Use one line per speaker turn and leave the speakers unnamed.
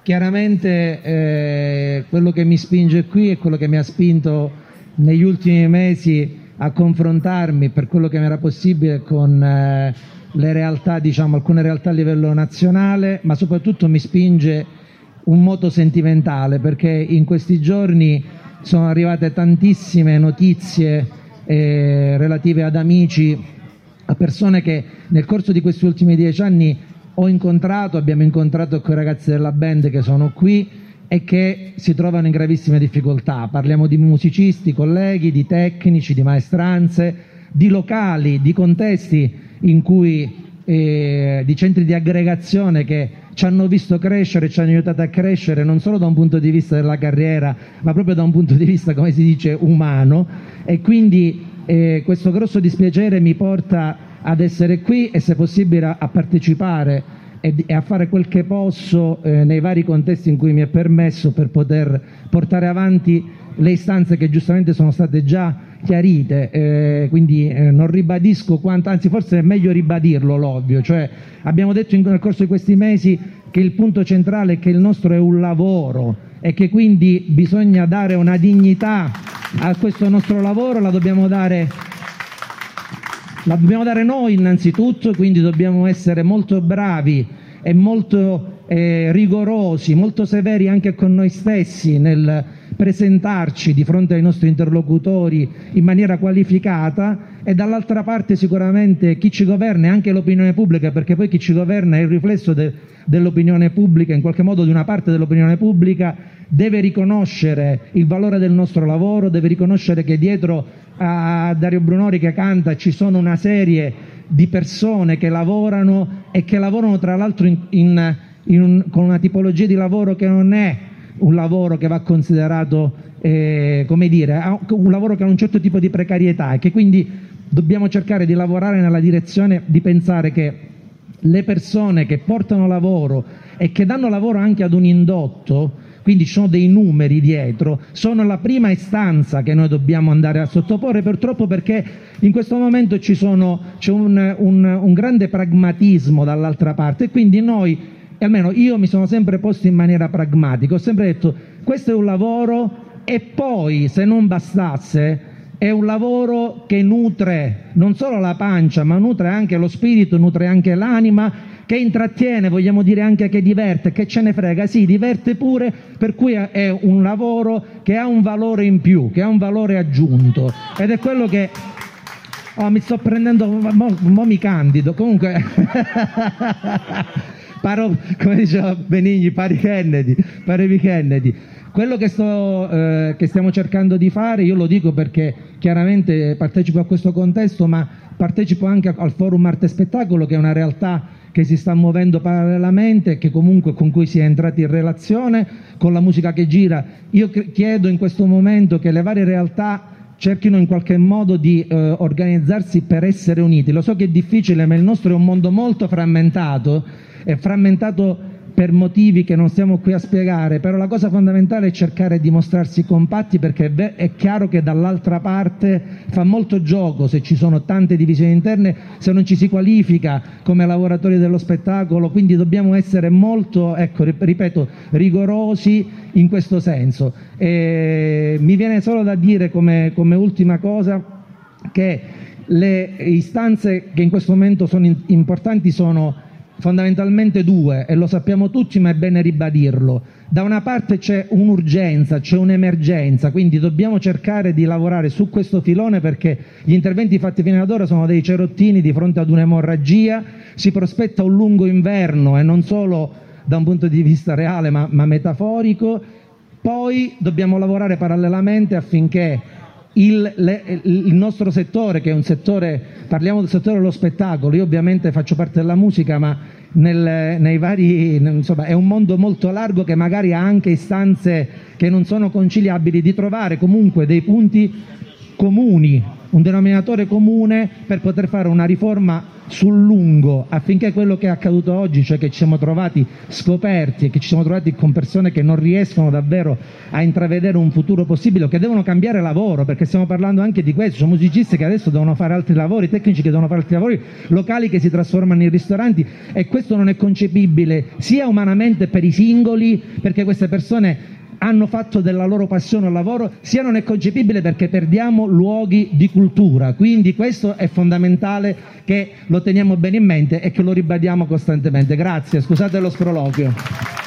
chiaramente quello che mi spinge qui è quello che mi ha spinto negli ultimi mesi a confrontarmi per quello che mi era possibile con le realtà, diciamo alcune realtà a livello nazionale, ma soprattutto mi spinge un moto sentimentale, perché in questi giorni sono arrivate tantissime notizie relative ad amici, a persone che nel corso di questi ultimi 10 anni abbiamo incontrato con i ragazzi della band che sono qui e che si trovano in gravissime difficoltà. Parliamo di musicisti, colleghi, di tecnici, di maestranze, di locali, di contesti in cui di centri di aggregazione che ci hanno visto crescere, ci hanno aiutato a crescere non solo da un punto di vista della carriera, ma proprio da un punto di vista, come si dice, umano, e quindi questo grosso dispiacere mi porta ad essere qui e, se possibile, a partecipare e a fare quel che posso nei vari contesti in cui mi è permesso, per poter portare avanti le istanze che giustamente sono state già chiarite, quindi non ribadisco quanto, anzi forse è meglio ribadirlo l'ovvio, cioè abbiamo detto nel corso di questi mesi che il punto centrale è che il nostro è un lavoro e che quindi bisogna dare una dignità a questo nostro lavoro, la dobbiamo dare noi innanzitutto, quindi dobbiamo essere molto bravi e molto rigorosi, molto severi anche con noi stessi nel presentarci di fronte ai nostri interlocutori in maniera qualificata, e dall'altra parte sicuramente chi ci governa e anche l'opinione pubblica, perché poi chi ci governa è il riflesso dell'opinione pubblica, in qualche modo di una parte dell'opinione pubblica, deve riconoscere il valore del nostro lavoro, deve riconoscere che dietro a Dario Brunori che canta ci sono una serie di persone che lavorano e che lavorano tra l'altro con una tipologia di lavoro che non è un lavoro che va considerato come dire, un lavoro che ha un certo tipo di precarietà, e che quindi dobbiamo cercare di lavorare nella direzione di pensare che le persone che portano lavoro e che danno lavoro anche ad un indotto, quindi ci sono dei numeri dietro, sono la prima istanza che noi dobbiamo andare a sottoporre, purtroppo, perché in questo momento c'è un grande pragmatismo dall'altra parte, e quindi noi, e almeno io mi sono sempre posto in maniera pragmatica, ho sempre detto questo è un lavoro, e poi, se non bastasse, è un lavoro che nutre non solo la pancia, ma nutre anche lo spirito, nutre anche l'anima, che intrattiene, vogliamo dire anche che diverte, che ce ne frega, sì, diverte pure, per cui è un lavoro che ha un valore in più, che ha un valore aggiunto, ed è quello che... Oh, mi sto prendendo, mo mi candido, comunque... come diceva Benigni, pari Kennedy. Quello che stiamo cercando di fare, io lo dico perché chiaramente partecipo a questo contesto, ma partecipo anche al Forum Arte e Spettacolo, che è una realtà che si sta muovendo parallelamente, che comunque con cui si è entrati in relazione con la musica che gira. Io chiedo in questo momento che le varie realtà cerchino in qualche modo di organizzarsi per essere uniti. Lo so che è difficile, ma il nostro è un mondo molto frammentato, è frammentato per motivi che non stiamo qui a spiegare, però la cosa fondamentale è cercare di mostrarsi compatti, perché è chiaro che dall'altra parte fa molto gioco se ci sono tante divisioni interne, se non ci si qualifica come lavoratori dello spettacolo, quindi dobbiamo essere molto, ecco, ripeto, rigorosi in questo senso. Mi viene solo da dire come ultima cosa che le istanze che in questo momento sono importanti sono fondamentalmente due, e lo sappiamo tutti, ma è bene ribadirlo. Da una parte c'è un'urgenza, c'è un'emergenza, quindi dobbiamo cercare di lavorare su questo filone, perché gli interventi fatti fino ad ora sono dei cerottini di fronte ad un'emorragia, si prospetta un lungo inverno, e non solo da un punto di vista reale ma metaforico. Poi dobbiamo lavorare parallelamente affinché il nostro settore, che è un settore, parliamo del settore dello spettacolo, io ovviamente faccio parte della musica, ma nei vari, insomma, è un mondo molto largo che magari ha anche istanze che non sono conciliabili, di trovare comunque dei punti comuni un denominatore comune per poter fare una riforma sul lungo, affinché quello che è accaduto oggi, cioè che ci siamo trovati scoperti e che ci siamo trovati con persone che non riescono davvero a intravedere un futuro possibile, che devono cambiare lavoro, perché stiamo parlando anche di questo, sono musicisti che adesso devono fare altri lavori, tecnici che devono fare altri lavori, locali che si trasformano in ristoranti, e questo non è concepibile sia umanamente per i singoli, perché queste persone hanno fatto della loro passione un lavoro, sia non è concepibile perché perdiamo luoghi di cultura. Quindi questo è fondamentale che lo teniamo bene in mente e che lo ribadiamo costantemente. Grazie, scusate lo sproloquio.